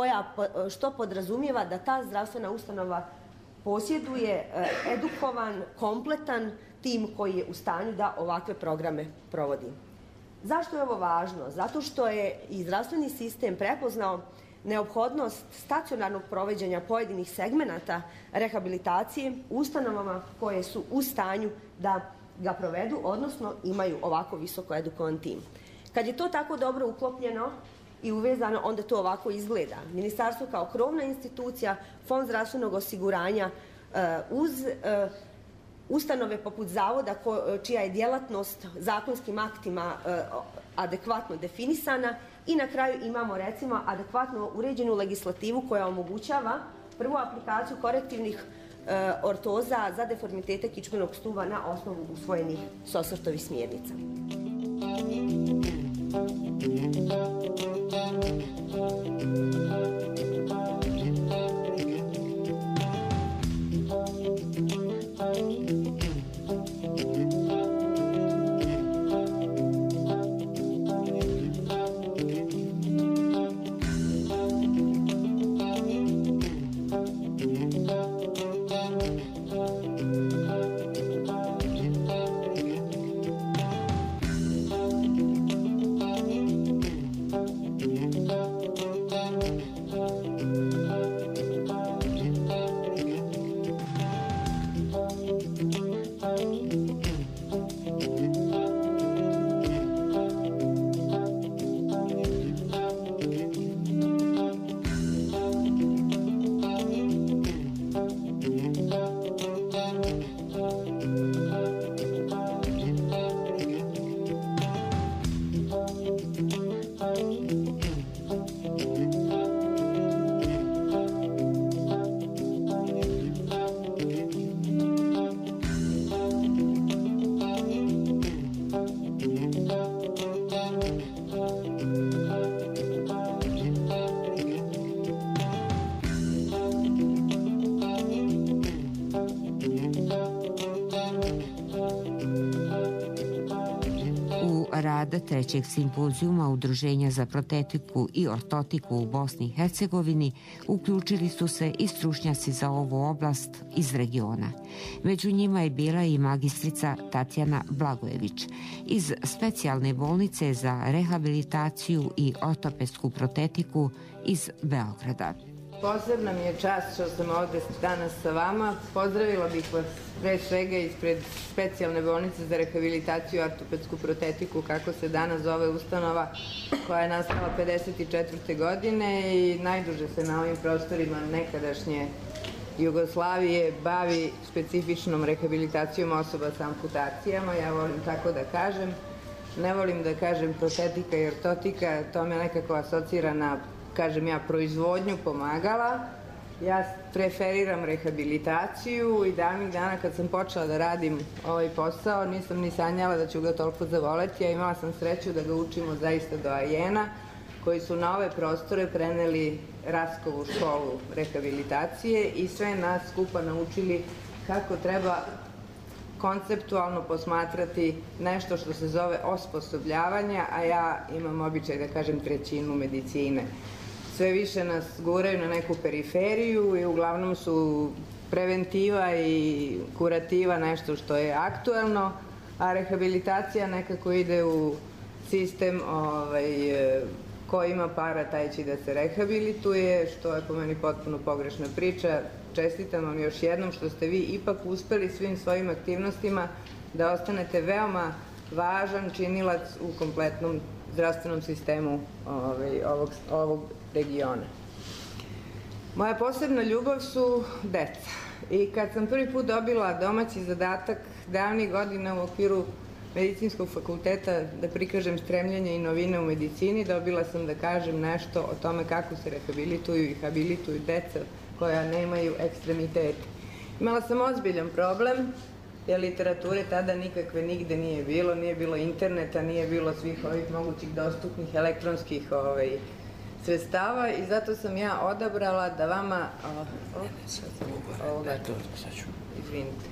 G: što podrazumijeva da ta zdravstvena ustanova posjeduje edukovan, kompletan tim koji je u stanju da ovakve programe provodi. Zašto je ovo važno? Zato što je i zdravstveni sistem prepoznao neophodnost stacionarnog provođenja pojedinih segmenata rehabilitacije u ustanovama koje su u stanju da ga provedu, odnosno imaju ovako visoko edukovan tim. Kad je to tako dobro uklopljeno i uvezano, onda to ovako izgleda. Ministarstvo kao krovna institucija, Fond zdravstvenog osiguranja uz ustanove poput zavoda čija je djelatnost zakonskim aktima adekvatno definisana i na kraju imamo recimo adekvatno uređenu legislativu koja omogućava prvu aplikaciju korektivnih ortoza za deformitete kičmenog stuba na osnovu usvojenih SOSRT-ovih smjernica.
D: Rad trećeg simpozijuma Udruženja za protetiku i ortotiku u Bosni i Hercegovini uključili su se i stručnjaci za ovu oblast iz regiona. Među njima je bila i magistrica Tatjana Blagojević iz specijalne bolnice za rehabilitaciju i ortopedsku protetiku iz Beograda.
H: Posebna mi je čast što sam ovdje danas sa vama. Pozdravila bih vas pre svega ispred specijalne bolnice za rehabilitaciju i ortopedsku protetiku, kako se danas zove ustanova, koja je nastala 1954. godine i najduže se na ovim prostorima nekadašnje Jugoslavije bavi specifičnom rehabilitacijom osoba sa amputacijama, ja volim tako da kažem. Ne volim da kažem protetika i ortotika, to me nekako asocira na, kažem ja, proizvodnju pomagala. Ja preferiram rehabilitaciju i davnih dana kad sam počela da radim ovaj posao nisam ni sanjala da ću ga toliko zavoleti, a imala sam sreću da ga učimo zaista do ajena, koji su na ove prostore preneli Raskovu školu rehabilitacije i sve nas skupa naučili kako treba konceptualno posmatrati nešto što se zove osposobljavanje, a ja imam običaj da kažem trećinu medicine. Sve više nas guraju na neku periferiju i uglavnom su preventiva i kurativa nešto što je aktuelno, a rehabilitacija nekako ide u sistem ko ima para taj će da se rehabilituje, što je po meni potpuno pogrešna priča. Čestitam vam još jednom što ste vi ipak uspeli svim svojim aktivnostima da ostanete veoma važan činilac u kompletnom zdravstvenom sistemu ovog regiona. Moja posebna ljubav su deca. I kad sam prvi put dobila domaći zadatak davnih godina u okviru medicinskog fakulteta da prikažem stremljenje i novine u medicini, dobila sam da kažem nešto o tome kako se rehabilituju i habilituju deca koja nemaju ekstremitete. Imala sam ozbiljan problem, jer literature tada nikakve nigde nije bilo interneta, nije bilo svih ovih mogućih dostupnih elektronskih sredstava i zato sam ja odabrala da vama... Izvinite.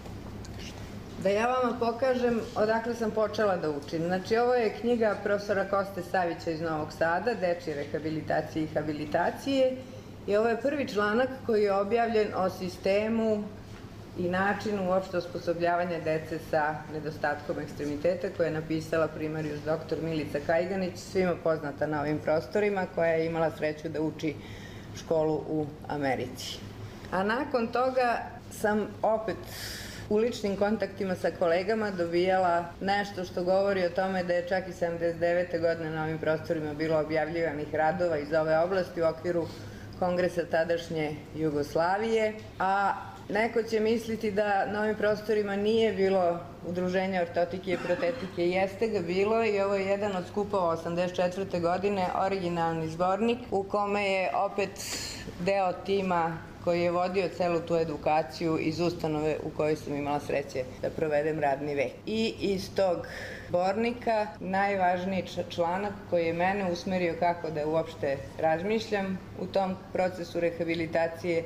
H: Da ja vama pokažem odakle sam počela da učim. Znači, ovo je knjiga profesora Koste Savića iz Novog Sada, Dečje rehabilitacije i habilitacije, i ovo je prvi članak koji je objavljen o sistemu i načinu uopšte osposobljavanja dece sa nedostatkom ekstremiteta, koje je napisala primarijus dr. Milica Kajganić, svima poznata na ovim prostorima, koja je imala sreću da uči školu u Americi. A nakon toga sam opet u ličnim kontaktima sa kolegama dobijala nešto što govori o tome da je čak i 79. godine na ovim prostorima bilo objavljivanih radova iz ove oblasti u okviru kongresa tadašnje Jugoslavije, a neko će misliti da na ovim prostorima nije bilo udruženja ortotike i protetike. Jeste ga bilo i ovo je jedan od skupova 84. godine, originalni zbornik u kome je opet deo tima koji je vodio celu tu edukaciju iz ustanove u kojoj sam imala sreće da provedem radni vek. I iz tog zbornika najvažniji članak koji je mene usmerio kako da uopšte razmišljam u tom procesu rehabilitacije,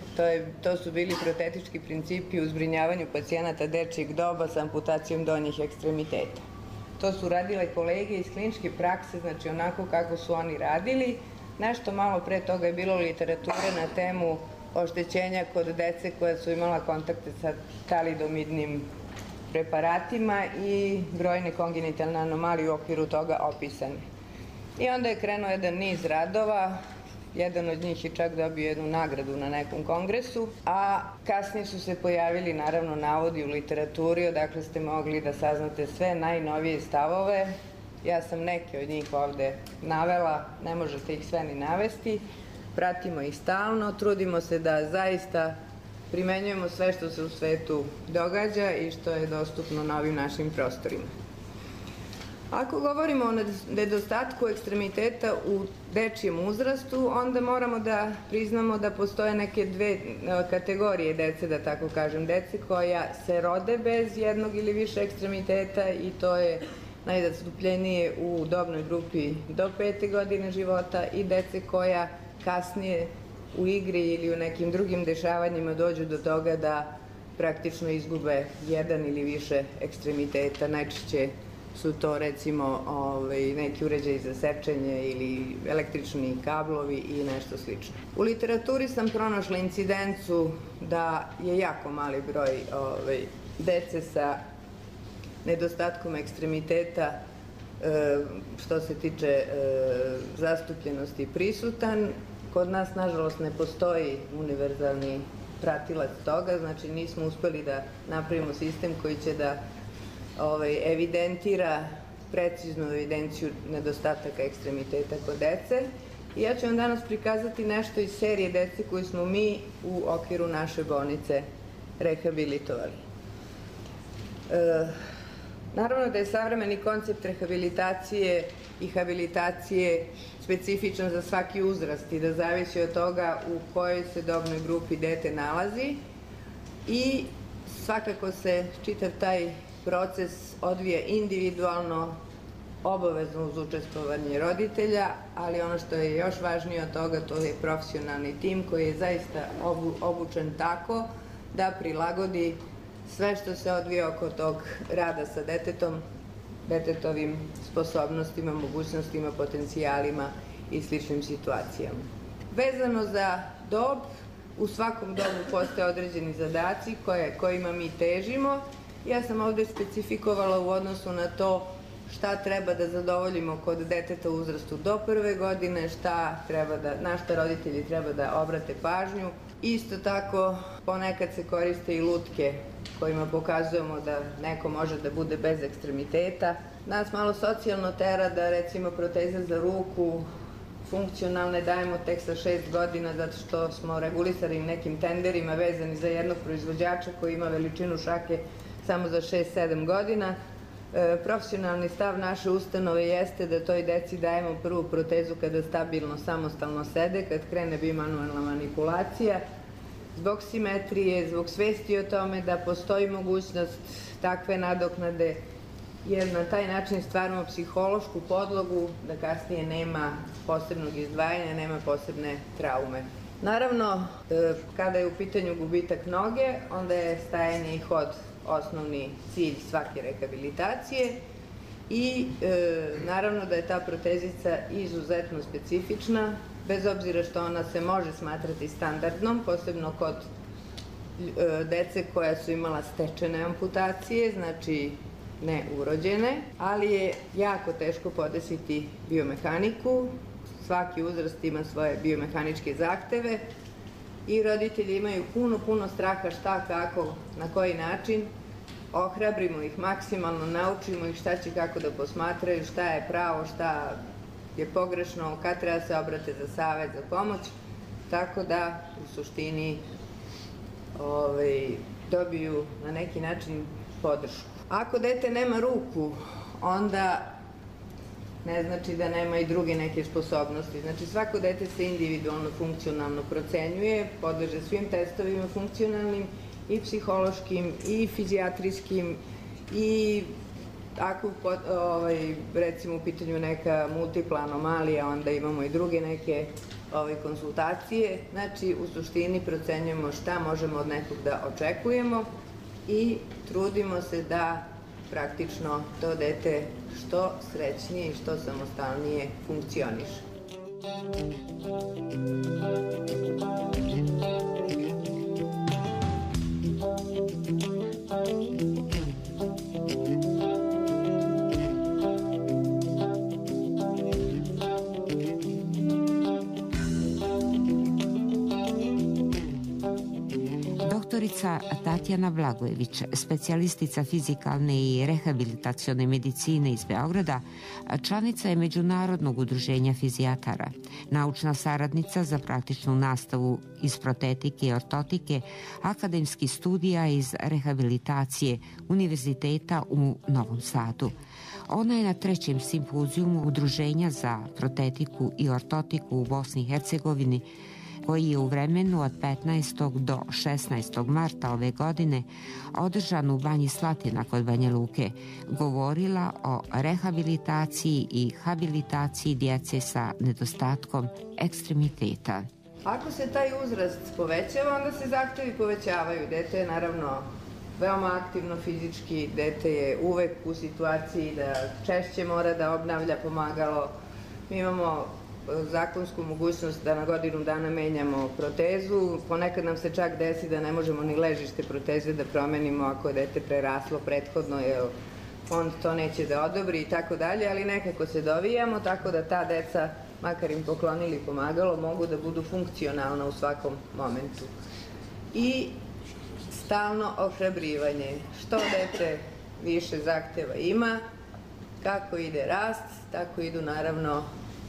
H: to su bili protetički principi u zbrinjavanju pacijenata dečijeg doba sa amputacijom donjih ekstremiteta. To su radile kolege iz kliničke prakse, znači onako kako su oni radili. Nešto malo pre toga je bilo literature na temu oštećenja kod dece koja su imala kontakte sa talidomidnim preparatima i brojne kongenitalne anomalije u okviru toga opisane. I onda je krenuo jedan niz radova, jedan od njih je čak dobio jednu nagradu na nekom kongresu, a kasnije su se pojavili naravno navodi u literaturi odakle ste mogli da saznate sve najnovije stavove. Ja sam neke od njih ovde navela, ne možete ih sve ni navesti. Pratimo ih stalno, trudimo se da zaista primenjujemo sve što se u svetu događa i što je dostupno na ovim našim prostorima. Ako govorimo o nedostatku ekstremiteta u dečijem uzrastu, onda moramo da priznamo da postoje neke dve kategorije dece, da tako kažem, dece koja se rode bez jednog ili više ekstremiteta i to je najzastupljenije u dobnoj grupi do 5. godine života i dece koja kasnije u igri ili u nekim drugim dešavanjima dođu do toga da praktično izgube jedan ili više ekstremiteta. Najčešće su to recimo neki uređaji za sečenje ili električni kablovi i nešto slično. U literaturi sam pronašla incidencu da je jako mali broj dece sa nedostatkom ekstremiteta što se tiče zastupljenosti prisutan. Kod nas, nažalost, ne postoji univerzalni pratilac toga, znači nismo uspeli da napravimo sistem koji će da evidentira preciznu evidenciju nedostataka ekstremiteta kod dece. I ja ću vam danas prikazati nešto iz serije dece koju smo mi u okviru naše bolnice rehabilitovali. Naravno da je savremeni koncept rehabilitacije i habilitacije specifičan za svaki uzrast i da zavisi od toga u kojoj se dobnoj grupi dete nalazi i svakako se čitav taj proces odvija individualno, obavezno uz učestvovanje roditelja, ali ono što je još važnije od toga, to je profesionalni tim koji je zaista obučen tako da prilagodi sve što se odvija oko tog rada sa detetom, detetovim sposobnostima, mogućnostima, potencijalima i sličnim situacijama. Vezano za dob, u svakom dobu postoje određeni zadaci kojima mi težimo. Ja sam ovde specifikovala u odnosu na to šta treba da zadovoljimo kod deteta u uzrastu do 1. godine, na šta roditelji treba da obrate pažnju. Isto tako, ponekad se koriste i lutke kojima pokazujemo da neko može da bude bez ekstremiteta. Nas malo socijalno tera da, recimo, proteze za ruku funkcionalne dajemo tek sa 6 godina zato što smo regulisali nekim tenderima vezani za jednog proizvođača koji ima veličinu šake samo za 6-7 godina. Profesionalni stav naše ustanove jeste da toj deci dajemo prvu protezu kada stabilno, samostalno sede, kad krene bimanualna manipulacija. Zbog simetrije, zbog svesti o tome da postoji mogućnost takve nadoknade, jer na taj način stvaramo psihološku podlogu da kasnije nema posebnog izdvajanja, nema posebne traume. Naravno, kada je u pitanju gubitak noge, onda je stajanje i hod osnovni cilj svake rehabilitacije i naravno da je ta protezica izuzetno specifična, bez obzira što ona se može smatrati standardnom, posebno kod dece koja su imala stečene amputacije, znači ne urođene, ali je jako teško podesiti biomehaniku. Svaki uzrast ima svoje biomehaničke zahteve i roditelji imaju puno straha šta, kako, na koji način. Ohrabrimo ih maksimalno, naučimo ih šta će kako da posmatraju, šta je pravo, šta je pogrešno, kad treba se obrate za savet, za pomoć, tako da u suštini dobiju na neki način podršku. Ako dete nema ruku, onda ne znači da nema i druge neke sposobnosti. Znači, svako dete se individualno, funkcionalno procenjuje, podleže svim testovima funkcionalnim i psihološkim i fizijatrijskim i ako recimo u pitanju neka multipla anomalija, onda imamo i druge neke konsultacije. Znači, u suštini procenjujemo šta možemo od nekog da očekujemo i trudimo se da praktično to dete što srećnije i što samostalnije funkcioniše.
D: Doktorica Tatjana Blagojević, specijalistica fizikalne i rehabilitacione medicine iz Beograda, članica je Međunarodnog udruženja fizijatara, naučna saradnica za praktičnu nastavu iz protetike i ortotike, akademskih studija iz rehabilitacije Univerziteta u Novom Sadu. Ona je na 3. simpozijumu Udruženja za protetiku i ortotiku u Bosni i Hercegovini, koji je u vremenu od 15. do 16. marta ove godine održan u Banji Slatina kod Banja Luke, govorila o rehabilitaciji i habilitaciji djece sa nedostatkom ekstremiteta.
H: Ako se taj uzrast povećava, onda se zahtevi povećavaju. Dete je naravno veoma aktivno fizički, dete je uvek u situaciji da češće mora da obnavlja pomagalo. Mi imamo zakonsku mogućnost da na godinu dana menjamo protezu. Ponekad nam se čak desi da ne možemo ni ležište proteze da promenimo ako je dete preraslo prethodno, jer fond to neće da odobri i tako dalje, ali nekako se dovijamo, tako da ta deca, makar im poklonili pomagalo, mogu da budu funkcionalna u svakom momentu. I stalno ohrabrivanje. Što dete više zahteva ima, kako ide rast, tako idu naravno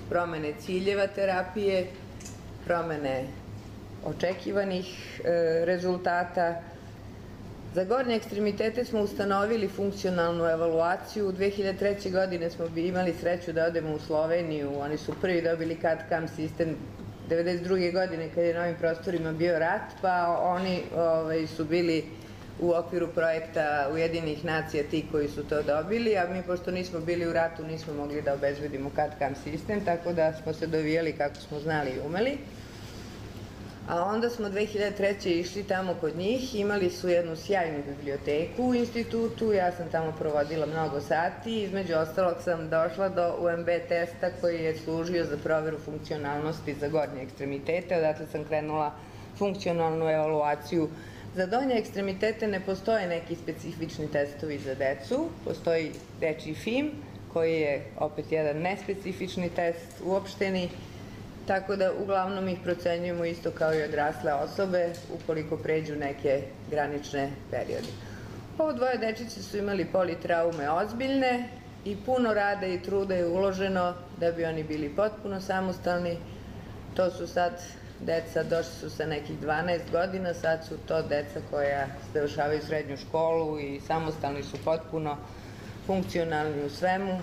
H: promene ciljeva terapije, promene očekivanih rezultata. Za gornje ekstremitete smo ustanovili funkcionalnu evaluaciju. 2003. godine smo imali sreću da odemo u Sloveniju. Oni su prvi dobili CAD/CAM sistem 1992. godine kada je na ovim prostorima bio rat, pa oni su bili u okviru projekta Ujedinjenih nacija ti koji su to dobili, a mi pošto nismo bili u ratu nismo mogli da obezbedimo CAD/CAM sistem, tako da smo se dovijali kako smo znali i umeli. A onda smo 2003. išli tamo kod njih, imali su jednu sjajnu biblioteku u institutu, ja sam tamo provodila mnogo sati, između ostalog sam došla do UMB testa koji je služio za proveru funkcionalnosti za gornje ekstremitete, odatle sam krenula funkcionalnu evaluaciju. Za donje ekstremitete ne postoje neki specifični testovi za decu, postoji dečji FIM koji je opet jedan nespecifični test uopšteni, tako da uglavnom ih procenjujemo isto kao i odrasle osobe ukoliko pređu neke granične periode. Ovo dvoje dečice su imali politraume ozbiljne i puno rada i truda je uloženo da bi oni bili potpuno samostalni. To su sad deca, došli su sa nekih 12 godina, sad su to deca koja završavaju srednju školu i samostalni su potpuno funkcionalni u svemu.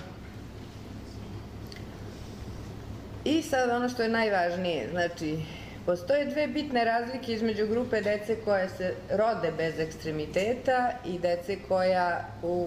H: I sad ono što je najvažnije, znači, postoje dve bitne razlike između grupe dece koje se rode bez ekstremiteta i dece koja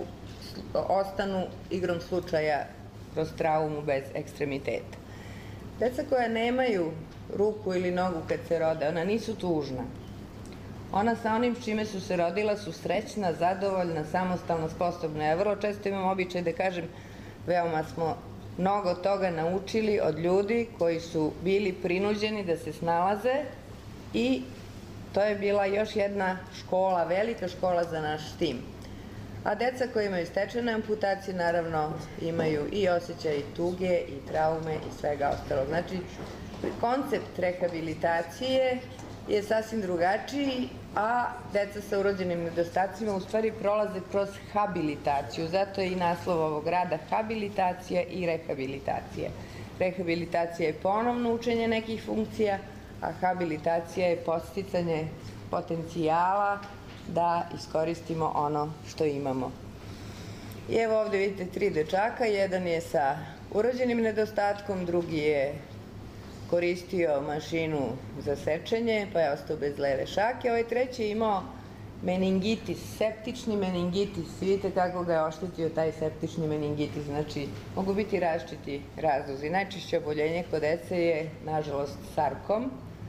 H: ostanu igrom slučaja kroz traumu bez ekstremiteta. Deca koja nemaju ruku ili nogu kad se rode, ona nisu tužna. Ona sa onim čime su se rodila su srećna, zadovoljna, samostalna, sposobna. Ja vrlo često imam običaj da kažem, veoma smo mnogo toga naučili od ljudi koji su bili prinuđeni da se snalaze i to je bila još jedna škola, velika škola za naš tim. A deca koji imaju stečene amputacije naravno imaju i osjećaj tuge i traume i svega ostalog. Znači, koncept rehabilitacije je sasvim drugačiji, a deca sa urođenim nedostacima u stvari prolaze kroz habilitaciju. Zato je i naslov ovog rada habilitacija i rehabilitacija. Rehabilitacija je ponovno učenje nekih funkcija, a habilitacija je podsticanje potencijala da iskoristimo ono što imamo. I evo ovde vidite 3 dečaka, jedan je sa urođenim nedostatkom, drugi je koristio mašinu za sečenje, pa je ostao bez leve šake. Ovaj treći je imao meningitis, septični meningitis. Vidite kako ga je oštetio taj septični meningitis. Znači, mogu biti različiti razlozi. Najčešće oboljenje kod dece je, nažalost, sarkom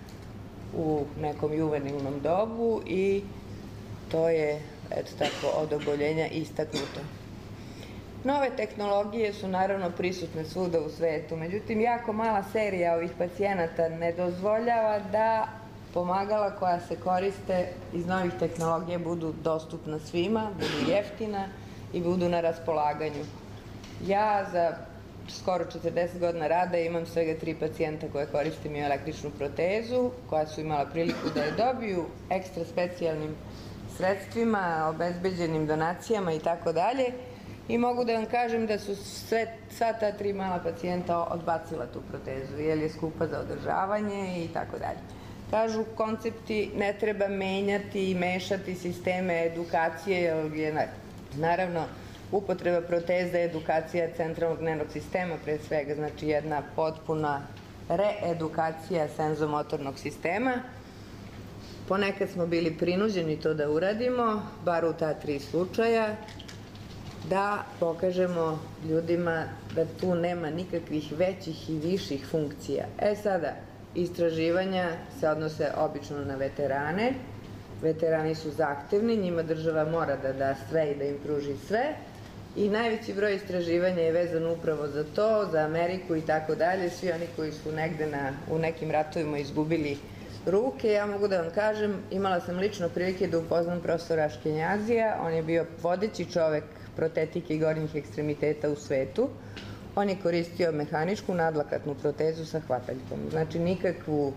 H: u nekom juvenilnom dobu i to je, eto tako, od oboljenja istaknuto. Nove tehnologije su naravno prisutne svuda u svetu, međutim, jako mala serija ovih pacijenata ne dozvoljava da pomagala koja se koriste iz novih tehnologija budu dostupna svima, budu jeftina i budu na raspolaganju. Ja za skoro 40 godina rada imam svega 3 pacijenta koje koristim i električnu protezu, koja su imala priliku da je dobiju ekstra specijalnim sredstvima, obezbeđenim donacijama i tako dalje. I mogu da vam kažem da su sva ta 3 mala pacijenta odbacila tu protezu, jer je skupa za održavanje i tako dalje. Kažu, koncepti ne treba menjati i mešati sisteme edukacije, jer je naravno upotreba proteza, edukacija centralnog nervnog sistema, pre svega, znači jedna potpuna reedukacija senzomotornog sistema. Ponekad smo bili prinuđeni to da uradimo, bar u ta 3 slučaja, da pokažemo ljudima da tu nema nikakvih većih i viših funkcija. Sada, istraživanja se odnose obično na veterane. Veterani su zahtevni, njima država mora da da sve i da im pruži sve. I najveći broj istraživanja je vezan upravo za to, za Ameriku i tako dalje. Svi oni koji su negde u nekim ratovima izgubili ruke, ja mogu da vam kažem, imala sam lično prilike da upoznam profesora Aškenjazija, on je bio vodeći čovek protetike i gornjih ekstremiteta u svetu. On je koristio mehaničku nadlakatnu protezu sa hvataljkom. Znači nikakvu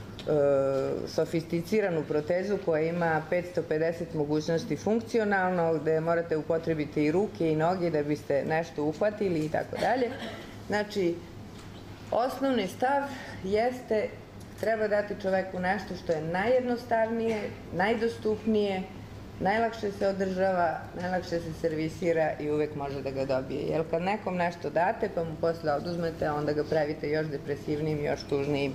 H: sofisticiranu protezu koja ima 550 mogućnosti funkcionalno, gde morate upotrebiti i ruke i noge da biste nešto uhvatili i tako dalje. Znači, Osnovni stav jeste treba dati čoveku nešto što je najjednostavnije, najdostupnije, najlakše se održava, najlakše se servisira i uvek može da ga dobije. Jer kad nekom nešto date pa mu posle oduzmete, onda ga pravite još depresivnijim, još tužnijim.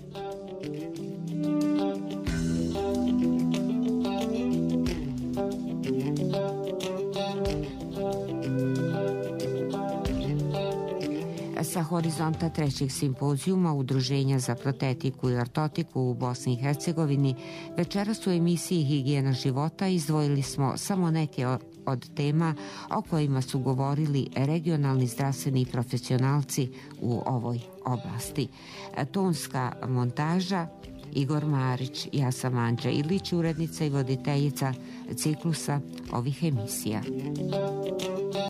D: Sa horizonta trećeg simpozijuma Udruženja za protetiku i ortotiku u Bosni i Hercegovini večeras u emisiji Higijena života izdvojili smo samo neke od tema o kojima su govorili regionalni zdravstveni profesionalci u ovoj oblasti. Tonska montaža Igor Marić, ja sam Anđa Ilić, urednica i voditeljica ciklusa ovih emisija.